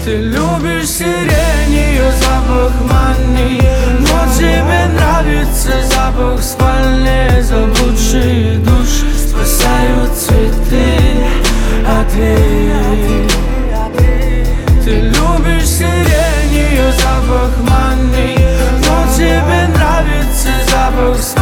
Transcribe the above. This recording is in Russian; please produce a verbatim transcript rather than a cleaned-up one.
Ты любишь сирень, ее запах манит, но тебе нравится запах спальни. Заблудшие души спасают цветы, а ты Ты любишь сирень, ее запах манит, но тебе нравится запах спальни.